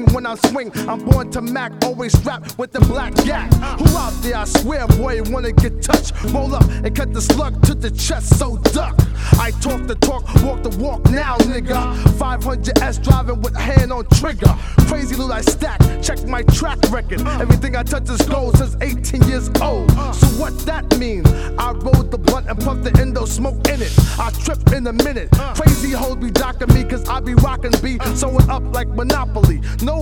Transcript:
when I swing. I'm born to Mac, always strapped with the black gat. Who out there? I swear, boy, wanna get touched. Roll up and cut the slug to the chest, so duck. I talk the talk, walk the walk now, nigga. 500S driving with hand on trigger. Crazy loot I stack, check my track record. Everything I touch is gold since 18 years old. So what that means? I rolled the blunt and puffed the endo, smoke in it. I trip in a minute. Crazy hoes be docking me cause I be rockin' B, sewing up like Monopoly. No